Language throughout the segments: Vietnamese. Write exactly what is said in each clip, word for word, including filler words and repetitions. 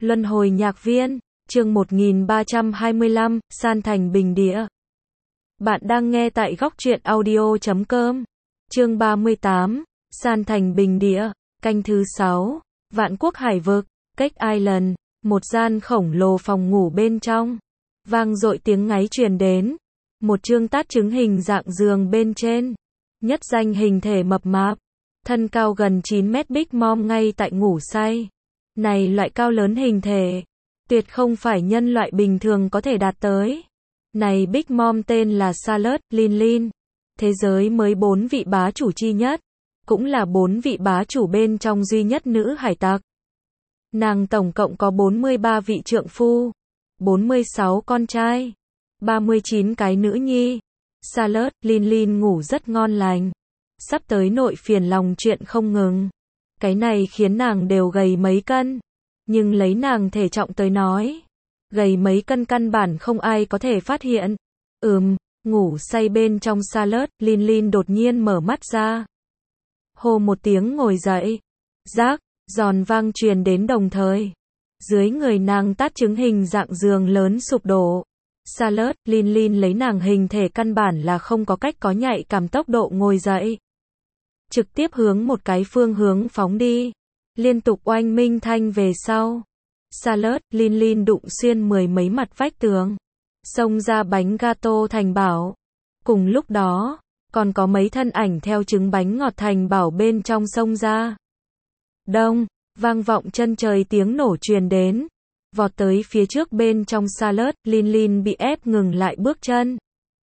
Luân hồi nhạc viên, chương một nghìn ba trăm hai mươi lăm, san thành bình địa. Bạn đang nghe tại góc truyện audio chấm com. Chương ba mươi tám, san thành bình địa, canh thứ sáu, Vạn Quốc Hải Vực, Cách Island, một gian khổng lồ phòng ngủ bên trong. Vang dội tiếng ngáy truyền đến. Một chương tát trứng hình dạng giường bên trên. Nhất danh hình thể mập mạp, thân cao gần chín mét Big Mom ngay tại ngủ say. Này loại cao lớn hình thể, tuyệt không phải nhân loại bình thường có thể đạt tới. Này Big Mom tên là Charlotte Linlin, thế giới mới bốn vị bá chủ chi nhất, cũng là bốn vị bá chủ bên trong duy nhất nữ hải tặc. Nàng tổng cộng có bốn mươi ba vị trượng phu, bốn mươi sáu con trai, ba mươi chín cái nữ nhi. Charlotte Linlin ngủ rất ngon lành, sắp tới nội phiền lòng chuyện không ngừng. Cái này khiến nàng đều gầy mấy cân, nhưng lấy nàng thể trọng tới nói, gầy mấy cân căn bản không ai có thể phát hiện. Ừm, ngủ say bên trong Charlotte Linlin đột nhiên mở mắt ra. Hô một tiếng ngồi dậy, rác, giòn vang truyền đến đồng thời. Dưới người nàng tát trứng hình dạng giường lớn sụp đổ. Charlotte Linlin lấy nàng hình thể căn bản là không có cách có nhạy cảm tốc độ ngồi dậy. Trực tiếp hướng một cái phương hướng phóng đi. Liên tục oanh minh thanh về sau. Charlotte Linlin đụng xuyên mười mấy mặt vách tường. Xông ra bánh gato thành bảo. Cùng lúc đó, còn có mấy thân ảnh theo trứng bánh ngọt thành bảo bên trong xông ra. Đông, vang vọng chân trời tiếng nổ truyền đến. Vọt tới phía trước bên trong Charlotte Linlin bị ép ngừng lại bước chân.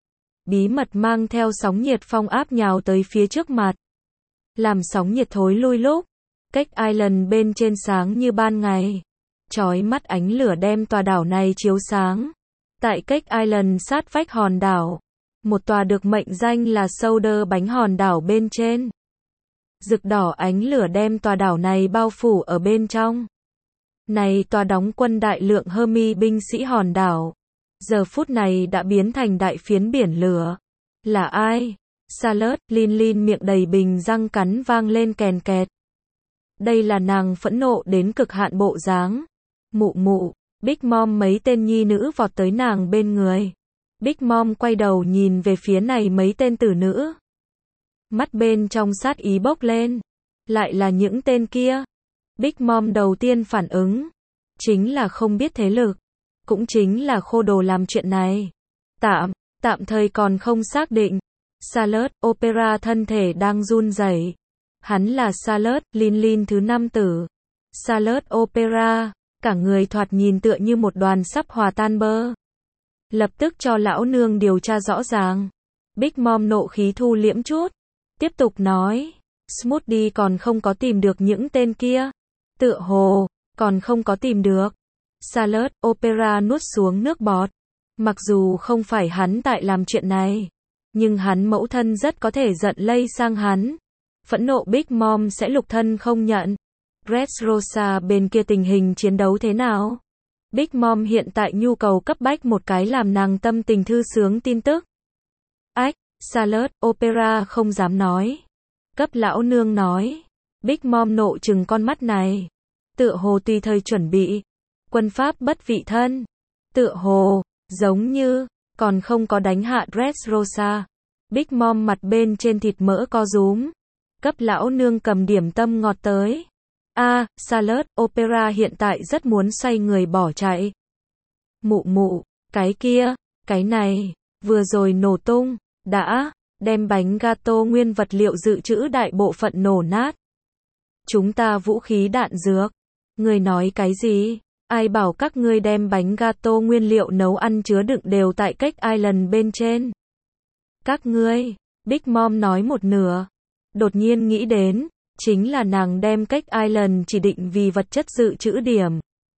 Bí mật mang theo sóng nhiệt phong áp nhào tới phía trước mặt. Làm sóng nhiệt thối lui lúc. Cách Island bên trên sáng như ban ngày. Chói mắt ánh lửa đem tòa đảo này chiếu sáng. Tại Cách Island sát vách hòn đảo. Một tòa được mệnh danh là Soda bánh hòn đảo bên trên. Rực đỏ ánh lửa đem tòa đảo này bao phủ ở bên trong. Này tòa đóng quân đại lượng Hermes binh sĩ hòn đảo. Giờ phút này đã biến thành đại phiến biển lửa. Là ai? Charlotte Linlin miệng đầy bình răng cắn vang lên kèn kẹt. Đây là nàng phẫn nộ đến cực hạn bộ dáng. Mụ mụ, Big Mom mấy tên nhi nữ vọt tới nàng bên người. Big Mom quay đầu nhìn về phía này mấy tên tử nữ. Mắt bên trong sát ý bốc lên. Lại là những tên kia. Big Mom đầu tiên phản ứng. Chính là không biết thế lực. Cũng chính là khô đồ làm chuyện này. Tạm, tạm thời còn không xác định. Charlotte Opera thân thể đang run rẩy. Hắn là Charlotte Linlin thứ năm tử. Charlotte Opera, cả người thoạt nhìn tựa như một đoàn sắp hòa tan bơ. Lập tức cho lão nương điều tra rõ ràng. Big Mom nộ khí thu liễm chút. Tiếp tục nói. Smoothie còn không có tìm được những tên kia. Tựa hồ, còn không có tìm được. Charlotte Opera nuốt xuống nước bọt. Mặc dù không phải hắn tại làm chuyện này. Nhưng hắn mẫu thân rất có thể giận lây sang hắn. Phẫn nộ Big Mom sẽ lục thân không nhận. Dressrosa bên kia tình hình chiến đấu thế nào? Big Mom hiện tại nhu cầu cấp bách một cái làm nàng tâm tình thư sướng tin tức. Ách, Charlotte Opera không dám nói. Cấp lão nương nói. Big Mom nộ chừng con mắt này. Tựa hồ tùy thời chuẩn bị. Quân pháp bất vị thân. Tựa hồ, giống như, còn không có đánh hạ Dressrosa. Big Mom mặt bên trên thịt mỡ co rúm. Cấp lão nương cầm điểm tâm ngọt tới. A, à, Charlotte Opera hiện tại rất muốn xoay người bỏ chạy. Mụ mụ, cái kia, cái này, vừa rồi nổ tung, đã, đem bánh gato nguyên vật liệu dự trữ đại bộ phận nổ nát. Chúng ta vũ khí đạn dược. Người nói cái gì? Ai bảo các ngươi đem bánh gato nguyên liệu nấu ăn chứa đựng đều tại Cách Island bên trên? Các ngươi, Big Mom nói một nửa. Đột nhiên nghĩ đến, chính là nàng đem Cách Island chỉ định vì vật chất dự trữ điểm.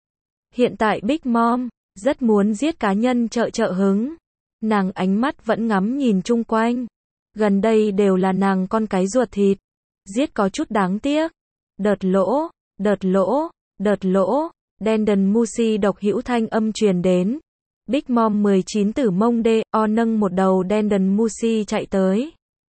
Hiện tại Big Mom, rất muốn giết cá nhân trợ trợ hứng. Nàng ánh mắt vẫn ngắm nhìn chung quanh. Gần đây đều là nàng con cái ruột thịt. Giết có chút đáng tiếc. Đợt lỗ, đợt lỗ, đợt lỗ. Dandon Musi độc hữu thanh âm truyền đến. Big Mom mười chín tử mông đê o nâng một đầu Dandon Musi chạy tới.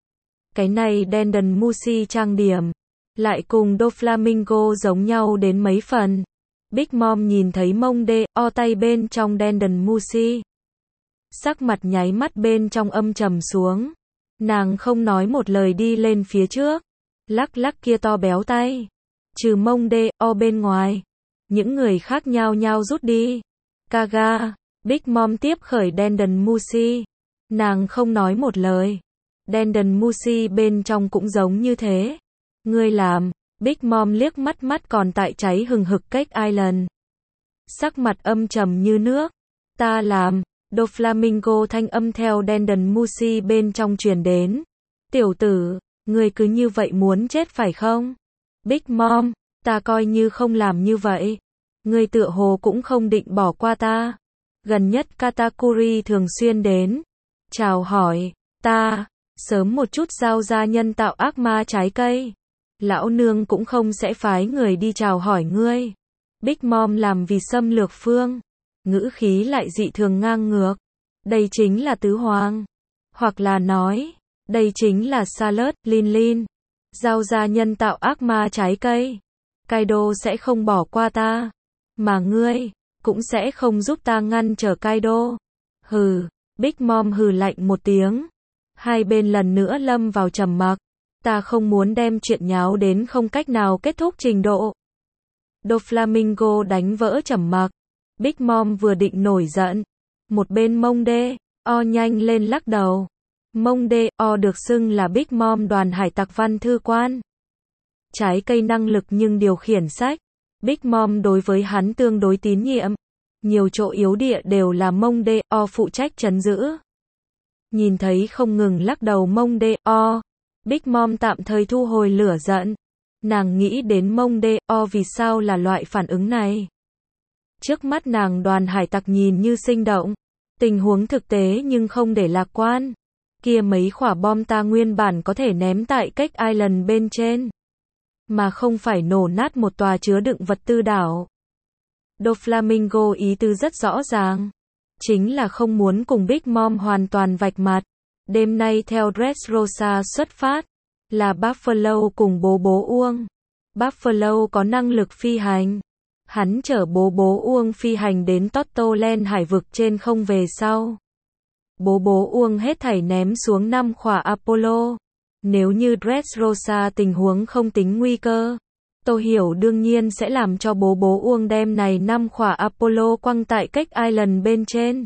Cái này Dandon Musi trang điểm. Lại cùng Doflamingo giống nhau đến mấy phần. Big Mom nhìn thấy mông đê, o tay bên trong Dandon Musi. Sắc mặt nháy mắt bên trong âm trầm xuống. Nàng không nói một lời đi lên phía trước. Lắc lắc kia to béo tay. Trừ mông đê, o bên ngoài. Những người khác nhao nhao rút đi. Kaga. Big Mom tiếp khởi Dandon Musi. Nàng không nói một lời. Dandon Musi bên trong cũng giống như thế. Ngươi làm. Big Mom liếc mắt mắt còn tại cháy hừng hực Cake Island. Sắc mặt âm trầm như nước. Ta làm. Doflamingo thanh âm theo Dandon Musi bên trong truyền đến. Tiểu tử, ngươi cứ như vậy muốn chết phải không? Big Mom, ta coi như không làm như vậy. Ngươi tựa hồ cũng không định bỏ qua ta. Gần nhất Katakuri thường xuyên đến. Chào hỏi, ta, sớm một chút giao ra nhân tạo ác ma trái cây. Lão nương cũng không sẽ phái người đi chào hỏi ngươi. Big Mom làm vì xâm lược phương. Ngữ khí lại dị thường ngang ngược. Đây chính là tứ hoàng. Hoặc là nói, đây chính là Salad, Lin Lin. Giao ra nhân tạo ác ma trái cây. Kaido sẽ không bỏ qua ta. Mà ngươi, cũng sẽ không giúp ta ngăn trở Kaido. Hừ, Big Mom hừ lạnh một tiếng. Hai bên lần nữa lâm vào trầm mặc. Ta không muốn đem chuyện nháo đến không cách nào kết thúc trình độ. Doflamingo đánh vỡ trầm mặc. Big Mom vừa định nổi giận. Một bên mông đê, o nhanh lên lắc đầu. Mông đê, o được xưng là Big Mom đoàn hải tặc văn thư quan. Trái cây năng lực nhưng điều khiển sách. Big Mom đối với hắn tương đối tín nhiệm. Nhiều chỗ yếu địa đều là mông đê, o phụ trách trấn giữ. Nhìn thấy không ngừng lắc đầu mông đê, o. Big Mom tạm thời thu hồi lửa giận. Nàng nghĩ đến mông đê, o vì sao là loại phản ứng này. Trước mắt nàng đoàn hải tặc nhìn như sinh động. Tình huống thực tế nhưng không để lạc quan. Kia mấy quả bom ta nguyên bản có thể ném tại Cake Island bên trên. Mà không phải nổ nát một tòa chứa đựng vật tư đảo. Doflamingo ý tứ rất rõ ràng. Chính là không muốn cùng Big Mom hoàn toàn vạch mặt. Đêm nay theo Dressrosa xuất phát. Là Buffalo cùng bố bố Uông. Buffalo có năng lực phi hành. Hắn chở bố bố Uông phi hành đến Tortoland hải vực trên không về sau. Bố bố Uông hết thảy ném xuống năm quả Apollo. Nếu như Dressrosa tình huống không tính nguy cơ, Tôi hiểu đương nhiên sẽ làm cho bố bố Uông đem này năm quả Apollo quăng tại Cake Island bên trên.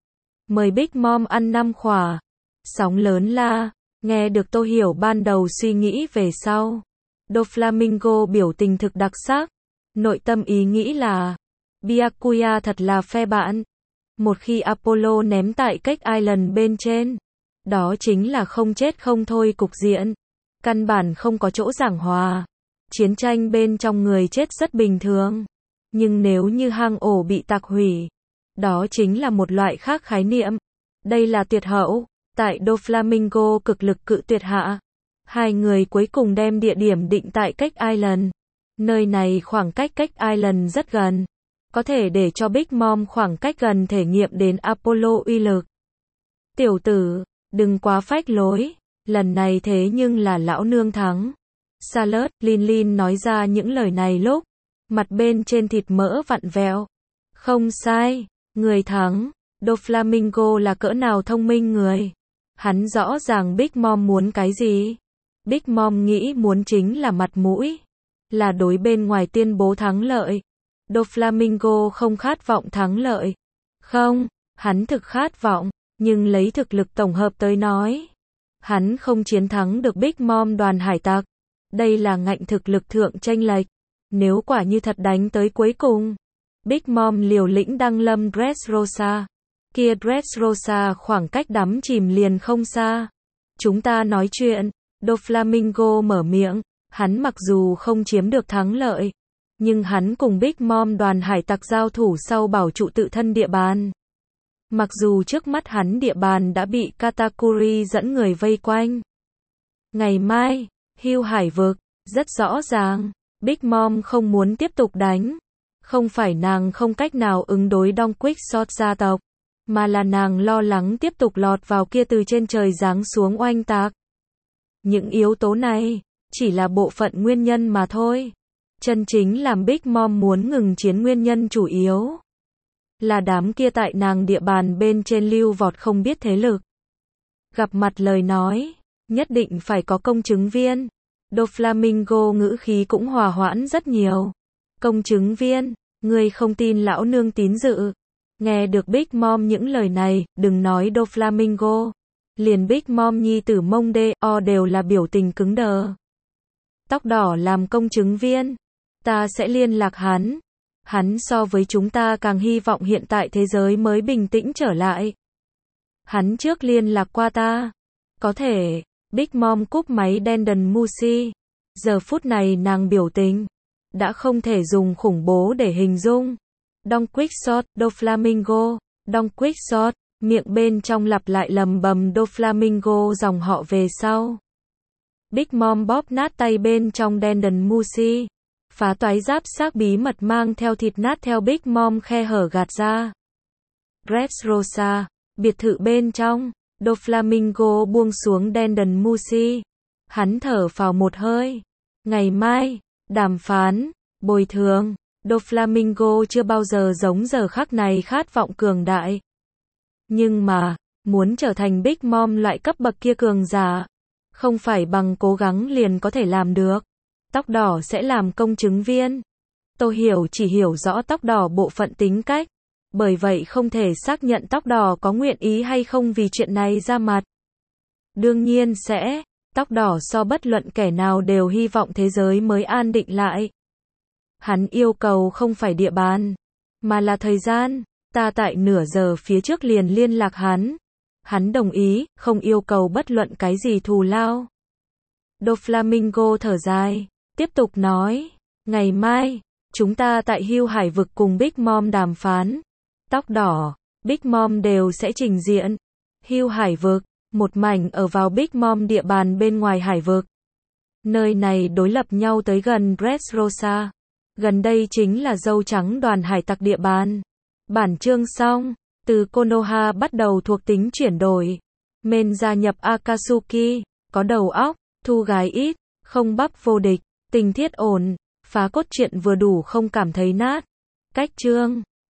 Mời Big Mom ăn năm quả. Sóng lớn la, nghe được Tôi hiểu ban đầu suy nghĩ về sau. Doflamingo biểu tình thực đặc sắc. Nội tâm ý nghĩ là, Byakuya thật là phe bạn. Một khi Apollo ném tại Cake Island bên trên, đó chính là không chết không thôi cục diện. Căn bản không có chỗ giảng hòa. Chiến tranh bên trong người chết rất bình thường. Nhưng nếu như hang ổ bị tạc hủy, đó chính là một loại khác khái niệm. Đây là tuyệt hậu. Tại Doflamingo cực lực cự tuyệt hạ. Hai người cuối cùng đem địa điểm định tại Cake Island. Nơi này khoảng cách Cake Island rất gần. Có thể để cho Big Mom khoảng cách gần thể nghiệm đến Apollo uy lực. Tiểu tử, đừng quá phách lối. Lần này thế nhưng là lão nương thắng. Salad, Lin Lin nói ra những lời này lúc. Mặt bên trên thịt mỡ vặn vẹo. Không sai, người thắng. Doflamingo là cỡ nào thông minh người. Hắn rõ ràng Big Mom muốn cái gì. Big Mom nghĩ muốn chính là mặt mũi. Là đối bên ngoài tuyên bố thắng lợi. Doflamingo không khát vọng thắng lợi. Không, hắn thực khát vọng, nhưng lấy thực lực tổng hợp tới nói. Hắn không chiến thắng được Big Mom đoàn hải tặc. Đây là ngạnh thực lực thượng chênh lệch. Nếu quả như thật đánh tới cuối cùng, Big Mom liều lĩnh đăng lâm Dressrosa. Kia Dressrosa khoảng cách đắm chìm liền không xa. Chúng ta nói chuyện. Doflamingo mở miệng. Hắn mặc dù không chiếm được thắng lợi, nhưng hắn cùng Big Mom đoàn hải tặc giao thủ sau bảo trụ tự thân địa bàn. Mặc dù trước mắt hắn địa bàn đã bị Katakuri dẫn người vây quanh. Ngày mai, Hưu hải vực, rất rõ ràng, Big Mom không muốn tiếp tục đánh. Không phải nàng không cách nào ứng đối Don Quixote gia tộc, mà là nàng lo lắng tiếp tục lọt vào kia từ trên trời giáng xuống oanh tạc. Những yếu tố này chỉ là bộ phận nguyên nhân mà thôi. Chân chính làm Big Mom muốn ngừng chiến nguyên nhân chủ yếu là đám kia tại nàng địa bàn bên trên lưu vọt không biết thế lực. Gặp mặt lời nói, nhất định phải có công chứng viên. Doflamingo ngữ khí cũng hòa hoãn rất nhiều. Công chứng viên, ngươi không tin lão nương tín dự. Nghe được Big Mom những lời này, đừng nói Doflamingo. Liền Big Mom nhi tử mông đê o đều là biểu tình cứng đờ. Tóc đỏ làm công chứng viên. Ta sẽ liên lạc hắn. Hắn so với chúng ta càng hy vọng hiện tại thế giới mới bình tĩnh trở lại. Hắn trước liên lạc qua ta. Có thể. Big Mom cúp máy Dandon Musi. Giờ phút này nàng biểu tình đã không thể dùng khủng bố để hình dung. Don Quixote, Doflamingo, Don Quixote, miệng bên trong lặp lại lầm bầm Doflamingo dòng họ về sau. Big Mom bóp nát tay bên trong Dandon Musi. Phá toái giáp xác bí mật mang theo thịt nát theo Big Mom khe hở gạt ra. Dressrosa, biệt thự bên trong, Doflamingo buông xuống Dandon Musi. Hắn thở phào một hơi. Ngày mai, đàm phán, bồi thường. Doflamingo chưa bao giờ giống giờ khắc này khát vọng cường đại. Nhưng mà, muốn trở thành Big Mom loại cấp bậc kia cường giả, không phải bằng cố gắng liền có thể làm được. Tóc đỏ sẽ làm công chứng viên. Tô Hiểu chỉ hiểu rõ tóc đỏ bộ phận tính cách. Bởi vậy không thể xác nhận tóc đỏ có nguyện ý hay không vì chuyện này ra mặt. Đương nhiên sẽ. Tóc đỏ so bất luận kẻ nào đều hy vọng thế giới mới an định lại. Hắn yêu cầu không phải địa bàn, mà là thời gian. Ta tại nửa giờ phía trước liền liên lạc hắn. Hắn đồng ý, không yêu cầu bất luận cái gì thù lao. Doflamingo thở dài, tiếp tục nói. Ngày mai, chúng ta tại Hưu Hải vực cùng Big Mom đàm phán. Tóc đỏ, Big Mom đều sẽ trình diện. Hưu Hải vực, một mảnh ở vào Big Mom địa bàn bên ngoài hải vực. Nơi này đối lập nhau tới gần Dressrosa. Gần đây chính là dâu trắng đoàn hải tặc địa bàn. Bản chương xong, từ Konoha bắt đầu thuộc tính chuyển đổi. Men gia nhập Akatsuki, có đầu óc, thu gái ít, không bắp vô địch, tình thiết ổn, phá cốt truyện vừa đủ không cảm thấy nát. Cách chương